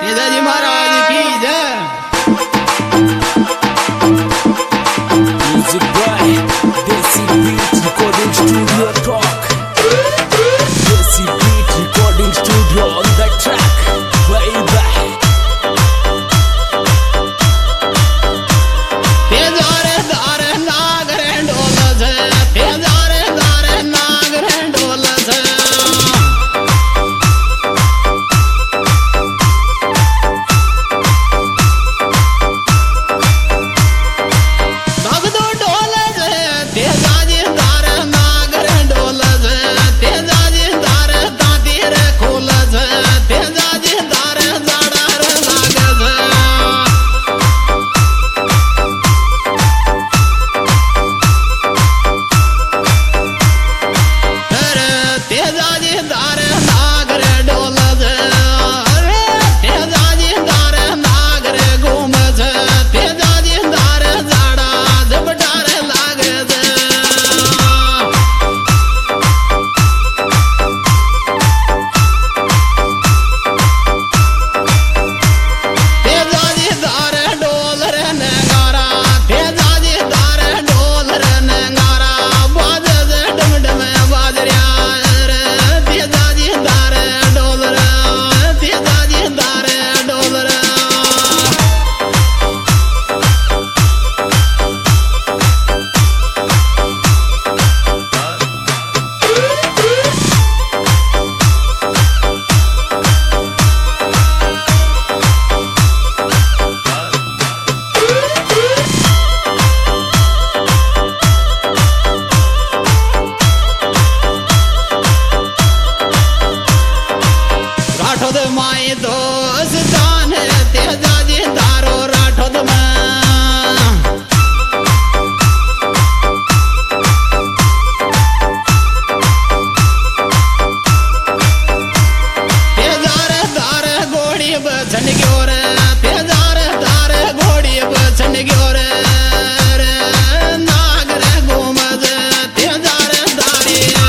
तेजाजी महाराज की जय। Music boy, Desi Beat Recording Studio Talk. Desi Beat Recording Studio on the track. Baby. तेजारे दारे नागरे ढोल से, तेजारे दारे नागरे ढोल से। दगदो ढोल से, तेजाजी दारे नागरे ढोल से, तेजाजी दारे दातीर खोल से, तेजाजी दारे जाड़ार लाग से। तेजाजी दारे नागरे ढोल से, अरे तेजाजी दारे नागरे घूम से, तेजाजी दारे जाड़ा झपटारे लागे से। तेजाजी दारे ढोल रे नगारा, तेजाजी दारे ढोल रे नगारा, बाजे से डम डम बाजरिया रे, तेजाजी दारे ढोल रे, तेजाजी दारे ढोल रे। राठौद माई दोस्तान तेजाजी दारो राठौद में। तेजार दार घोड़ी बचन गयो रे, तेजार दार घोड़ी बचन गयो रे, रे नागरे घूम जे तेजार दारिया।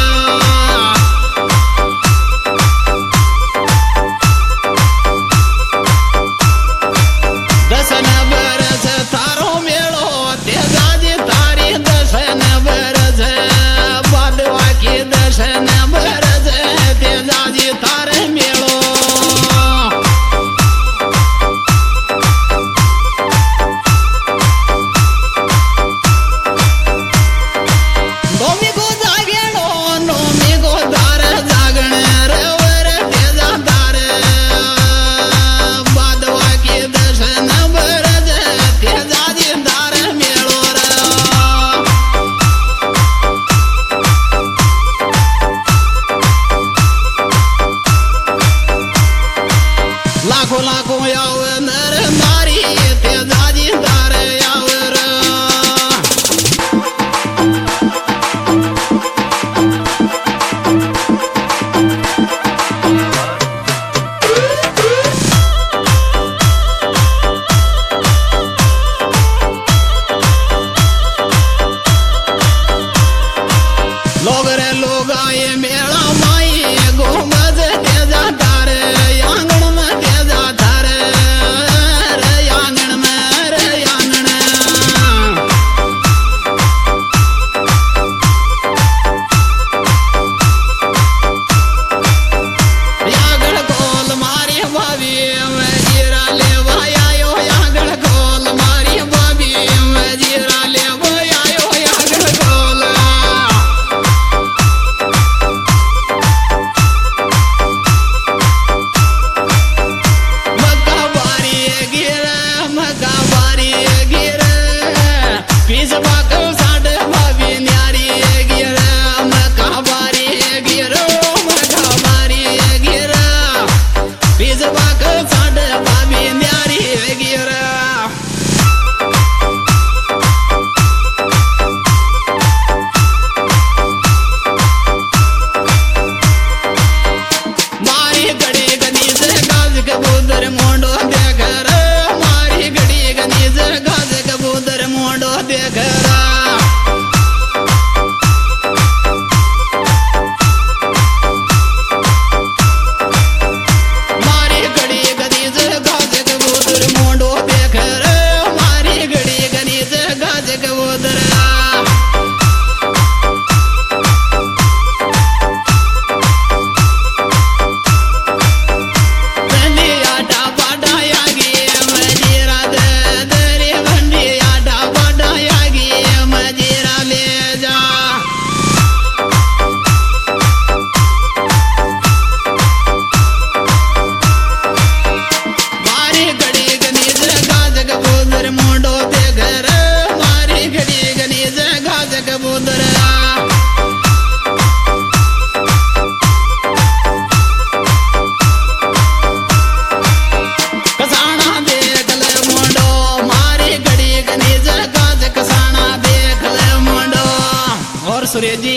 दर्शन बरस थारो मेलो, तेजाजी तारी दर्शन बरस, बादवा की दर्शन बरस, तेजाजी तारे मेलो। नोमी को जागेणो, नोमी को दार जागण रे वर तेजा दारे, बादवा की दर्शन बरस, तेजाजी दारे मेलो रे। लाखों लाखों याव नर नारी, तेजाजी दारे याव रे। लोग रे लोग आए मेला माई, घूमज तेजा तारे, आंगन में तेजा तारे। रे जी।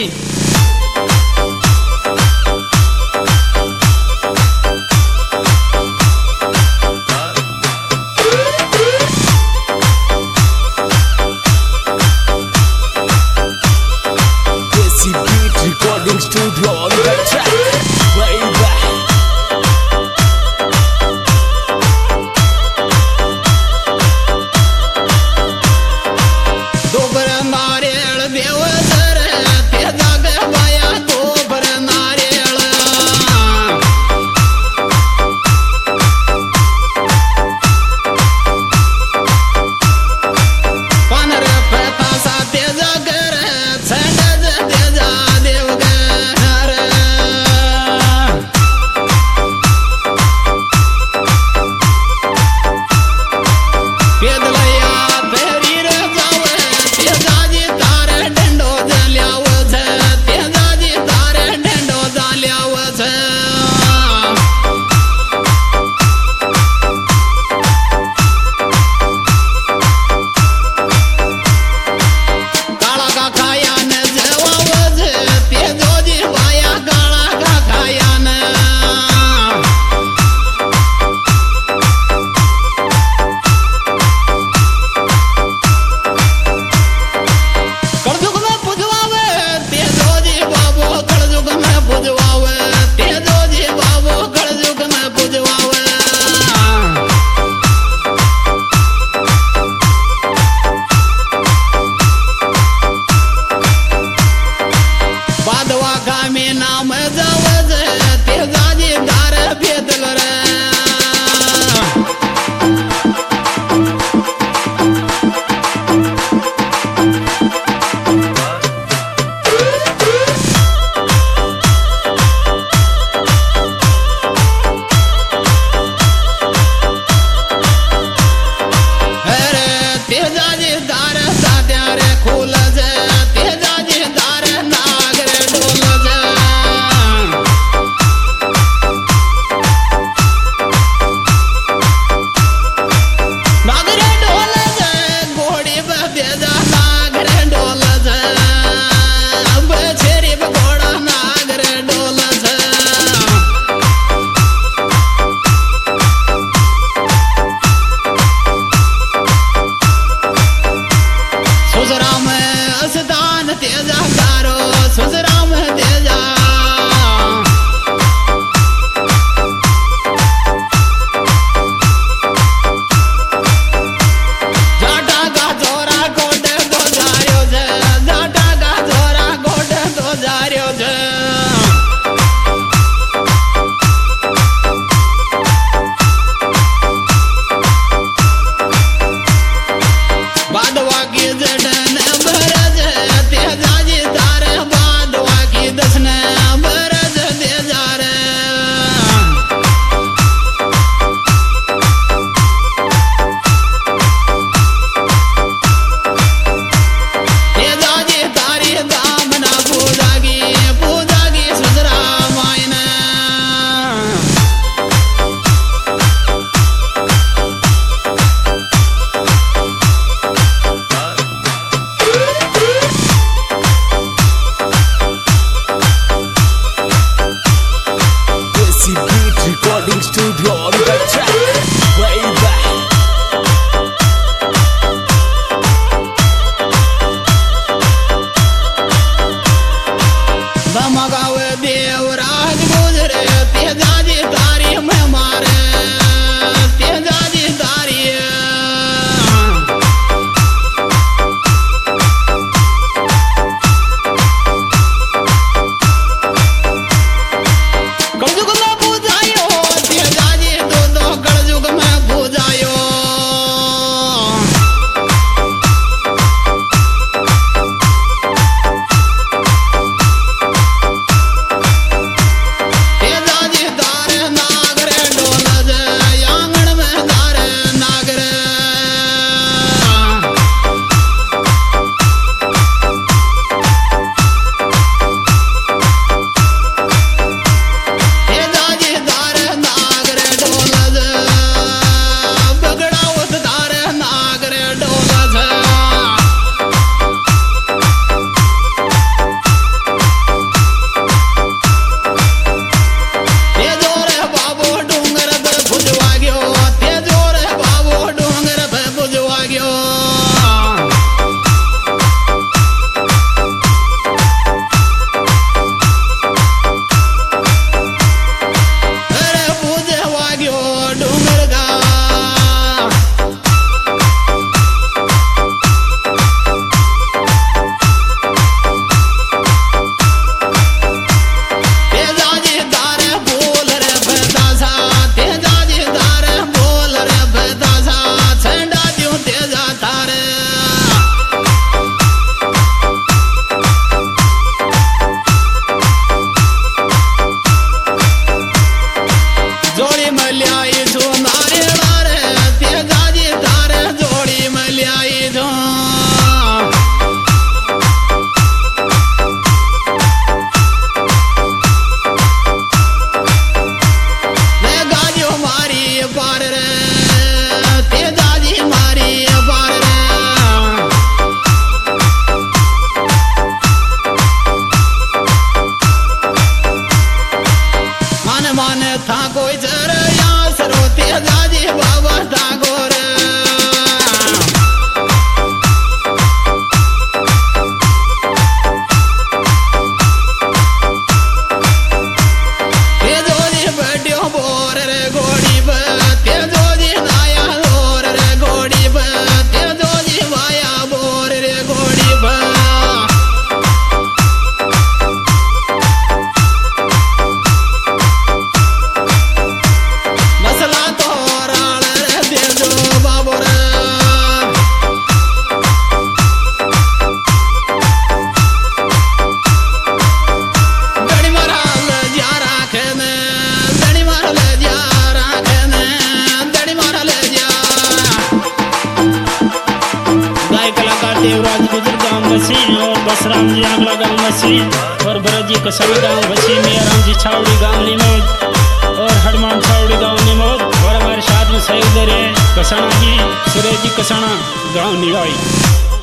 Desi Beat Recording Studio on the track, baby. दोबर नारेळ Deodhar ते जाग बाया दोबर नारेळ पानर प्रतासा ते जागर छंडज ते जा देवगर पेदलया बहरीर जाव ते जाजी तार डंडो झाल्यावच ते जाजी तार डंडो झाल्यावच काळा का खायान जवावच ते जोजी बाया काळा का खायान कळजुग में पुजवावे ते जोजी बाबो कळजुग में पुजवावे ते जोजी बाबो कळजुग में पुजवावे बादवा गामी नाम जावज ते जाजी दार भेदल रे अरे ते जाजी दार सात्या रे खुलज ते जाजी दार नागर डोलज नागर डोलज घोडी बेजा नागर डोलज बछेरी घोडा नागर डोलज सुजराम असदान तेजा गारो सुजराम तेजा जाटा का जोरा गोड दो जार्यो जे जाटा का जोरा गोड दो जार्यो जे बादवा की जडन भरज ते जाजी दार बादवा की दसन भरज ते जार ते जाजी तारी दामना पूजागी सुजरा मायन Desi Beat Recording Studio on the track, baby. दमगाव Devraj गुजरे ते जाजी तारी में मारे ते जाजी तारी कलयुग में पूजायो ते जाजी दो कलयुग में गायक कलाकार देवराज गुजर गांव बसी और बसराम जी आंगला गांव बसी और भरत जी कसाना गांव बसी, मियाराम जी छावड़ी गांव निमोद और हनुमान छावड़ी गांव निमोद और हमारे साथ में सहयोग दे रहे कसाना जी, सुरेश जी कसाना गांव निवाई।